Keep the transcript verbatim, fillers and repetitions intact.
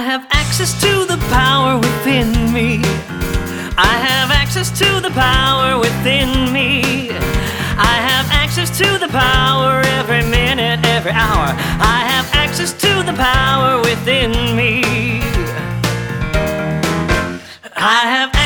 have access to the power within me. I have access to the power within me. I have access to the power every minute, every hour. I have access to the power within me. I have